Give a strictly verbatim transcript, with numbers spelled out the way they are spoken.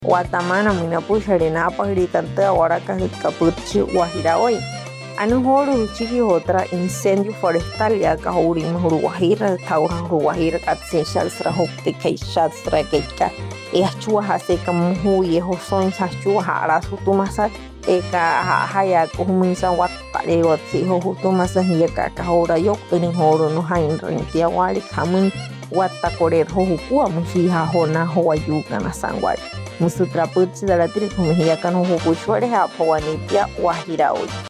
Guatemala minapuxarina apagricantea Huaracapuchi Guajira hoy. Anujoru chiqui otra incendio forestal ya cahurin Uruguajira, Taura Uruguajira, Katsinshastra, Hopte, Keishastra, Keika, Eachua Haseka Muhu, Yehoson, Sachua, Arasutumasa, Eka Haya, Kuminsa, what Paleo, Hotumasa, Yaka, Kahora Yok, Benihoro, no Hain, Rentia, Wali, Kamun, Watakorer, Hohukua, Mushiha, Hona, Hoayuka, Nasangwai. Musutra Putsi de la tribu mexicana Hupuchuare, Apuanitia, Guajira hoy.